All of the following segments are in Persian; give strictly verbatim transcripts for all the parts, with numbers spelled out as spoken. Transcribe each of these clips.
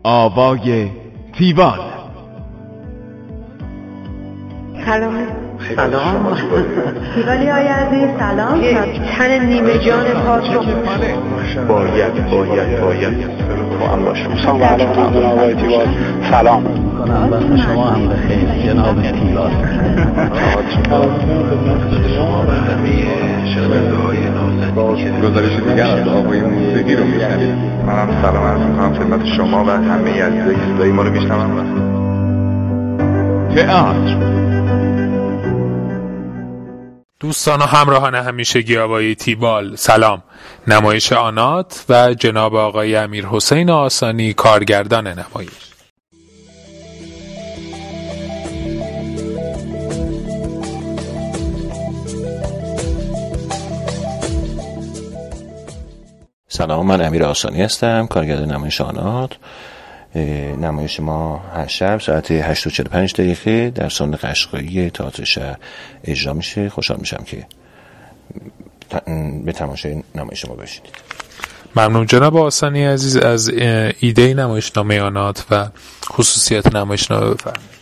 آوای تیوال. سلام. سلام تیوالی های عزیز سلام. یک تن نیمه جان پاک رو باید باید باید با هم باشم. سلام علیکم جناب آقای تیوال. سلام کنم وقت شما هم بخیر جناب تیوال. شما و همه شنونده های نازنینی که گزارش دیگر از آقای موسیقی رو میشنید. منم سلام عرض میکنم خدمت شما و همه عزیزایی که صدای ما رو میشنون. تئاتر. دوستان و همراهان همیشگی آوای تیوال، سلام. نمایش آنات و جناب آقای امیر حسین آسانی کارگردان نمایش. سلام، من امیر آسانی هستم، کارگردان نمایش آنات. نمایش ما هر شب ساعت هشت و چهل و پنج دقیقه در سالن قشقایی تئاتر شهر اجرا میشه. خوشحال میشم که به تماشای نمایش ما باشید. ممنون جناب آسانی عزیز. از ایده نمایشنامه آنات و خصوصیات نمایشنامه بفرمایید.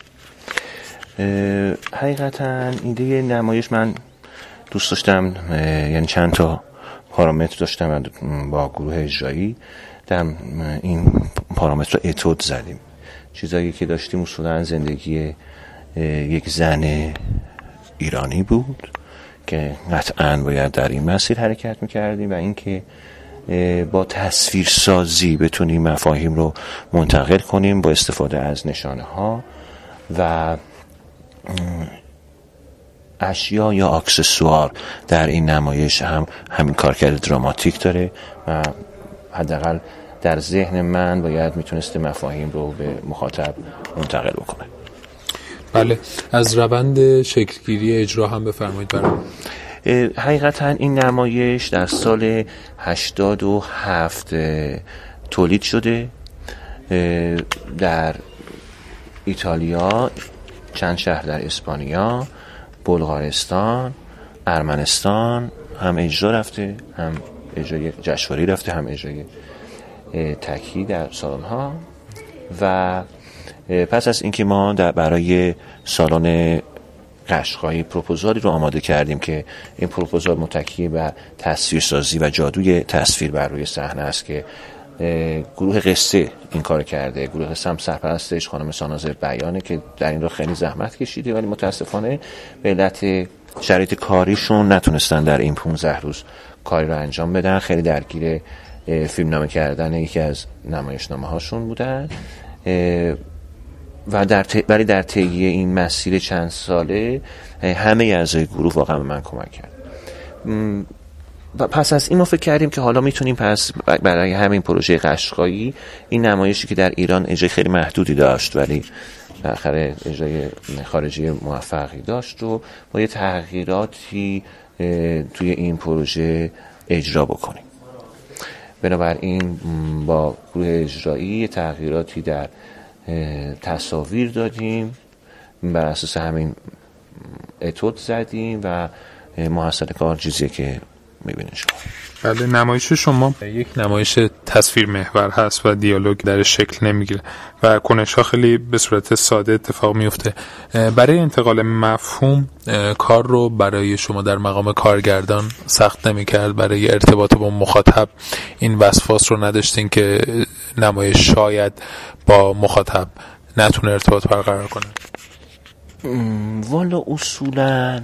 حقیقتا ایده نمایش من دوست داشتم، یعنی چند تا پارامتر داشتم با گروه اجرایی در این پارامتر رو اتود زدیم. چیزایی که داشتیم اصولا زندگی یک زن ایرانی بود که قطعاً باید در این مسیر حرکت میکردیم و اینکه با تصویرسازی بتونیم مفاهیم رو منتقل کنیم با استفاده از نشانه ها و اشیا یا اکسسوار. در این نمایش هم همین کارکرد دراماتیک داره و حداقل در ذهن من باید میتونسته مفاهیم رو به مخاطب منتقل بکنه. بله، از روند شکلگیری اجرا هم بفرمایید برام. حقیقتا این نمایش در سال هشتاد و هفت تولید شده در ایتالیا، چند شهر در اسپانیا، بلغارستان، ارمنستان هم اجرا رفته، هم اجرای جشنواره رفته، هم اجرای تکی در سالن ها. و پس از اینکه ما در برای سالن قشقایی پروپوزالی رو آماده کردیم که این پروپوزال متکی بر تصویرسازی و جادوی تصویر بر روی صحنه است که گروه قصه این کار کرده. گروه قصه هم سرپرستش خانم سانازه بیانه که در این رو خیلی زحمت کشیده، ولی متاسفانه به علت شرایط کاریشون نتونستن در این پانزده روز کاری رو انجام بدن. خیلی درگیر فیلمنامه کردن یکی از نمایشنامه هاشون بودن و در ت... ولی در طی این مسیر چند ساله همه اعضای گروه واقعا به من کمک کرد. و پس از این ما فکر کردیم که حالا میتونیم پس برای همین پروژه قشقایی، این نمایشی که در ایران اجرای خیلی محدودی داشت ولی بالاخره اجرای خارجی موفقی داشت و با یه تغییراتی توی این پروژه اجرا بکنیم. بنابراین با گروه اجرایی تغییراتی در تصاویر دادیم، بر اساس همین اتود زدیم و محصل کار چیزیه که میبینید شما. بله، نمایش شما یک نمایش تصویر محور هست و دیالوگ در شکل نمیگیره و کنش ها خیلی به صورت ساده اتفاق میفته. برای انتقال مفهوم کار رو برای شما در مقام کارگردان سخت نمیکرد؟ برای ارتباط با مخاطب این وسواس رو نداشتین که نمایش شاید با مخاطب نتونه ارتباط برقرار کنه؟ والا اصولا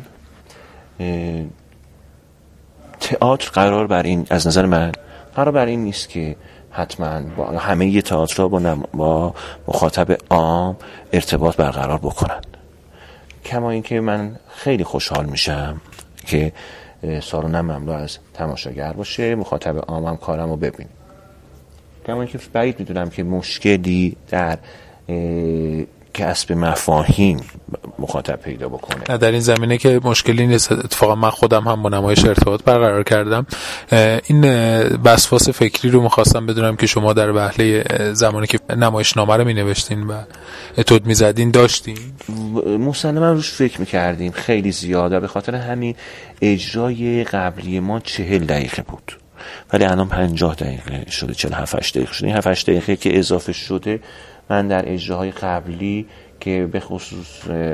تئاتر قرار بر این، از نظر من قرار بر این نیست که حتما با همه ی تئاترها با, نم... با مخاطب عام ارتباط برقرار بکنن. کما اینکه من خیلی خوشحال میشم که سالنم مملو از تماشاگر باشه، مخاطب عام هم کارم رو ببینه. کما اینکه بعید میدونم که مشکلی در کسب مفاهیم مخاطب پیدا بکنه. در این زمینه که مشکلی نیست. اتفاقا من خودم هم با نمایش ارتباط برقرار کردم. این وسواس فکری رو میخواستم بدونم که شما در وهله زمانی که نمایشنامه رو مینوشتین و اتود میزدین داشتین؟ مسلما روش فکر میکردیم خیلی زیاده. به خاطر همین اجرای قبلی ما چهل دقیقه بود ولی الان پنجاه دقیقه شده، چهل و هفت دقیقه شده. این هفت هشت دقیقه که اضافه شده من در اجراهای قبلی که به خصوص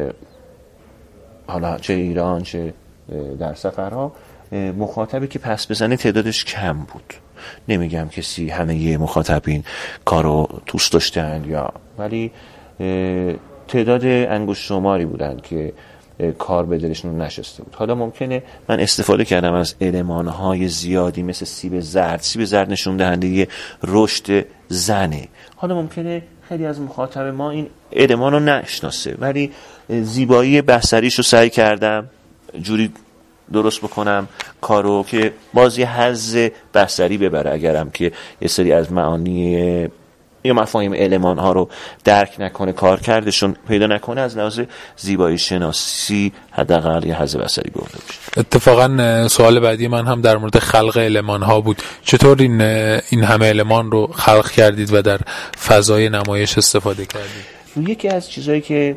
حالا چه ایران چه در سفرها مخاطبی که پس بزنه تعدادش کم بود. نمیگم کسی همه یه مخاطبین کارو دوست داشتن یا، ولی تعداد انگشت شماری بودن که کار به دلشون نشسته بود. حالا ممکنه من استفاده کردم از المان‌های زیادی مثل سیب زرد. سیب زرد نشون دهنده رشد زنه. حالا ممکنه خیلی از مخاطب ما این المان رو نشناسه، ولی زیبایی بصریش رو سعی کردم جوری درست بکنم کارو که بازی حظ بصری ببره، اگرم که یه سری از معانی یا مفاهیم المان ها رو درک نکنه، کار کردشون پیدا نکنه، از لحاظ زیبایی شناسی حداقل یه حظ بصری برده بشه. اتفاقا سوال بعدی من هم در مورد خلق المان ها بود. چطور این این همه المان رو خلق کردید و در فضای نمایش استفاده کردید؟ یکی از چیزایی که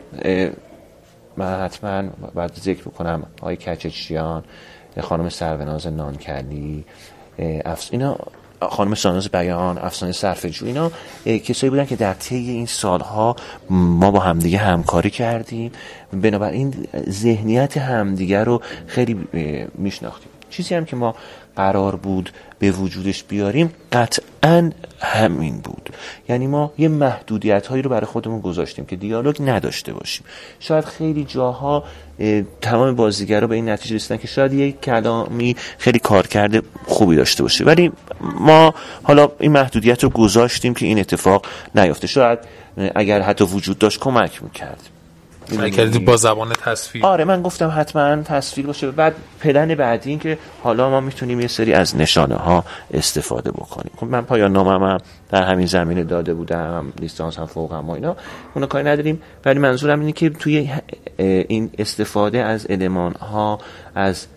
من حتما باید ذکر بکنم، آقای کچچیان، خانم سروناز نانکلی، اینا، خانم ساناز بیان، افسانه صرفجو، اینا کسایی بودن که در طی این سالها ما با همدیگه همکاری کردیم، بنابراین ذهنیت همدیگه رو خیلی میشناختیم. چیزی هم که ما قرار بود به وجودش بیاریم قطعاً همین بود. یعنی ما یه محدودیت هایی رو برای خودمون گذاشتیم که دیالوگ نداشته باشیم. شاید خیلی جاها تمام بازیگرا به این نتیجه رسیدن که شاید یک کلامی خیلی کارکرد خوبی داشته باشه، ولی ما حالا این محدودیت رو گذاشتیم که این اتفاق نیفته. شاید اگر حتی وجود داشت کمک میکرد. سعی کردید با زبان تصویر؟ آره، من گفتم حتما تصویر باشه. بعد پلن بعدی این که حالا ما میتونیم یه سری از نشانه ها استفاده بکنیم. خب من پایان نامم هم در همین زمینه داده بودم، لیسانس هم فوقم و اینا، اونا کاری نداریم، ولی منظورم اینه که توی این استفاده از المان ها، از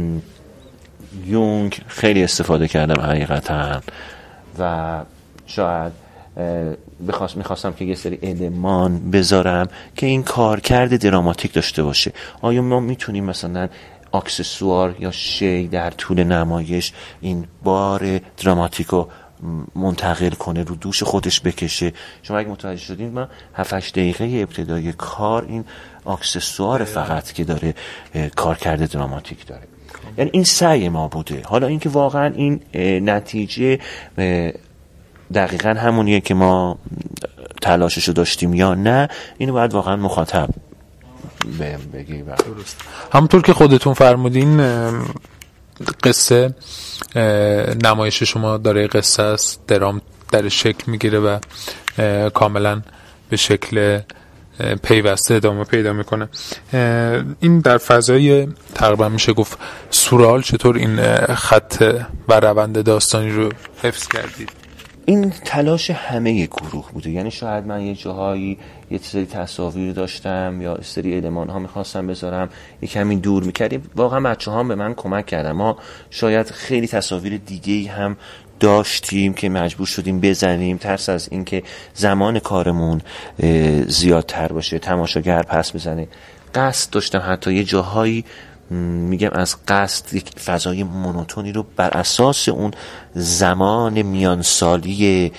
یونگ خیلی استفاده کردم حقیقتا، و شاید بخواست میخواستم که یه سری المان بذارم که این کارکرد دراماتیک داشته باشه. آیا ما میتونیم مثلا اکسسوار یا شی در طول نمایش این بار دراماتیک رو منتقل کنه، رو دوش خودش بکشه؟ شما اگه متوجه شدین من هفت هشت دقیقه ابتدای کار این اکسسوار فقط که داره کارکرد دراماتیک داره. یعنی این سعی ما بوده. حالا اینکه واقعا این نتیجه دقیقاً همونیه که ما تلاششو داشتیم یا نه، اینو باید واقعا مخاطب بهم بگی. درست. همونطور که خودتون فرمودین قصه نمایش شما داره قصه است، درام در شکل میگیره و کاملا به شکل پیوسته ادامه پیدا میکنه. این در فضای تقریبا میشه گفت سورئال چطور این خط و روند داستانی رو حفظ کردید؟ این تلاش همه گروه بوده. یعنی شاید من یه جاهایی یه سری تصاویر داشتم یا یه سری المان ها میخواستم بذارم، یه کمی دور میکردیم. واقعا بچه ها به من کمک کردن. ما شاید خیلی تصاویر دیگه‌ای هم داشتیم که مجبور شدیم بزنیم، ترس از این که زمان کارمون زیادتر باشه، تماشاگر پس بزنه. قصد داشتم حتی یه جاهایی میگم از قصد یک فضای مونوتونی رو بر اساس اون زمان میانسالی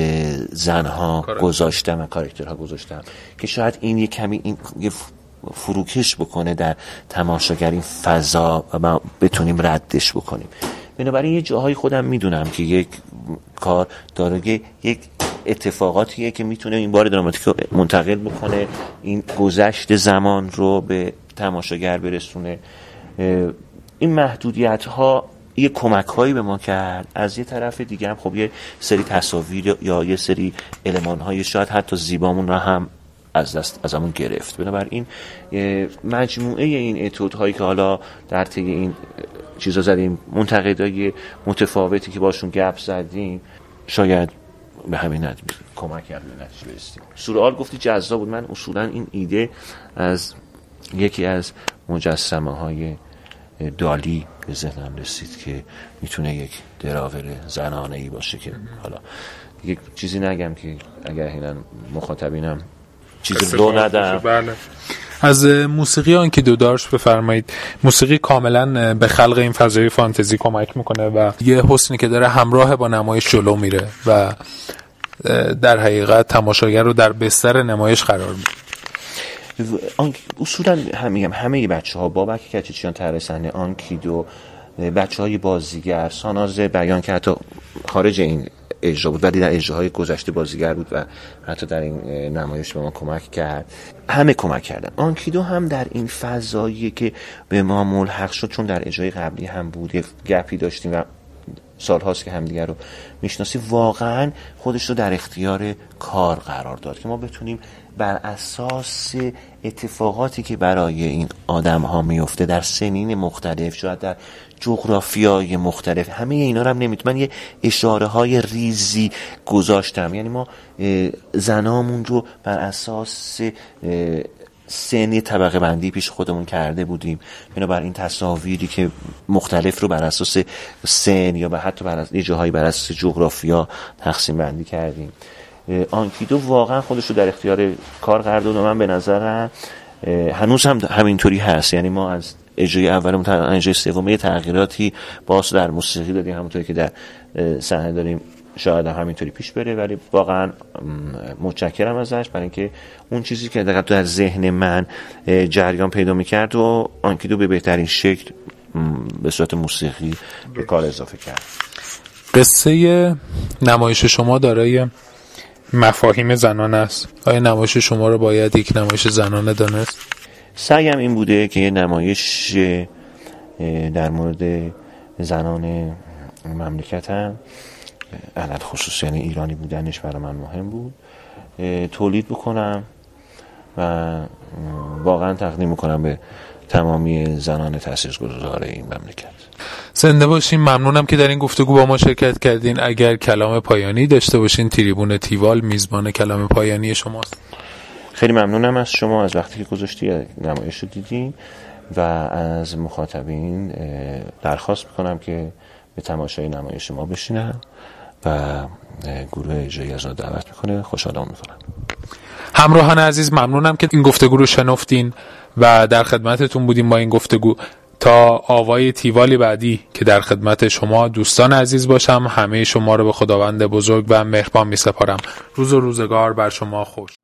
زنها گذاشتم و کاراکترها گذاشتم که شاید این یک کمی این یه فروکش بکنه در تماشاگر این فضا و ما بتونیم ردش بکنیم. بنابراین یه جاهای خودم میدونم که یک کار داره یک اتفاقاتیه که میتونه این بار دراماتیک رو منتقل بکنه، این گذشت زمان رو به تماشاگر برسونه. این محدودیت ها یه کمک هایی به ما کرد. از یه طرف دیگه هم خب یه سری تصاویر یا یه سری المان های شاید حتی زیبامون را هم از دست از همون گرفت. بنابراین مجموعه این اتود هایی که حالا در طی این چیزا زدیم، منتقدای متفاوتی که باشون گپ زدیم، شاید به همین نتیجه کمک کرد به نتیجه برسیم. سورئال گفتی جذاب بود. من اصولا این ایده از یکی از مجسمه های دالی به ذهنم رسید که میتونه یک دراور زنانه‌ای باشه که حالا یک چیزی نگم که اگر هنن مخاطبینم چیزی رو ندم. بله. از موسیقی آنکیدو دارش بفرمایید. موسیقی کاملا به خلق این فضای فانتزی کمک میکنه و یه حسنی که داره همراه با نمایش جلو میره و در حقیقت تماشاگر رو در بستر نمایش قرار میده. اصولا هم میگم همه بچه‌ها بابک کچیچیان طراح صحنه، آنکیدو، بچه‌های بازیگر، ساناز بیان که حتی خارج این اجرا بود ولی در اجراهای گذشته بازیگر بود و حتی در این نمایش به ما کمک کرد، همه کمک کردن. آنکیدو هم در این فضایی که به ما ملحق شد، چون در اجرای قبلی هم بود، یه گپی داشتیم و سالهاست که همدیگر رو میشناسی، واقعا خودش رو در اختیار کار قرار داد که ما بتونیم بر اساس اتفاقاتی که برای این آدم ها میفته در سنین مختلف، شاید در جغرافیای مختلف، همه اینا رو هم نمیتونم، من یه اشاره های ریزی گذاشتم. یعنی ما زنامون رو بر اساس سنی طبقه بندی پیش خودمون کرده بودیم، بنابراین این تصاویری که مختلف رو بر اساس سن یا حتی بر اساس جاهایی بر اساس جغرافیا تقسیم بندی کردیم. آنکیدو واقعا خودش رو در اختیار کار قرار داد و من به نظرم هنوز هم همینطوری هست. یعنی ما از اجرای اولمون تا اجرای سوم یه تغییراتی باز در موسیقی دادیم، همونطوری که در صحنه داریم شاید هم همینطوری پیش بره، ولی واقعا متشکرم ازش برای اینکه اون چیزی که دقیقاً در ذهن من جریان پیدا می‌کرد و آنکیدو به بهترین شکل به صورت موسیقی به کار اضافه کرد. قصه نمایش شما دارای مفاهیم زنانه است. آیا نمایش شما رو باید یک نمایش زنانه دانست؟ سعیم این بوده که یه نمایش در مورد زنان مملکتم، علل خصوص یعنی ایرانی بودنش برای من مهم بود، تولید بکنم و واقعا تقدیم میکنم به تمامی زنان تاثیرگذار این مملکت. زنده باشین. ممنونم که در این گفتگو با ما شرکت کردین. اگر کلام پایانی داشته باشین، تریبون تیوال میزبان کلام پایانی شماست. خیلی ممنونم از شما، از وقتی که گذاشتی نمایش رو دیدین و از مخاطبین درخواست میکنم که به تماشای نمایش ما بشینن و گروه اجرایی از دعوت میکنه. خوشحالم میکنم. همراهان عزیز، ممنونم که این گفتگو رو شنفتین و در خدمتتون بودیم با این گفتگو. تا آوای تیوالی بعدی که در خدمت شما دوستان عزیز باشم، همه شما رو به خداوند بزرگ و مهربان می سپارم. روز و روزگار بر شما خوش.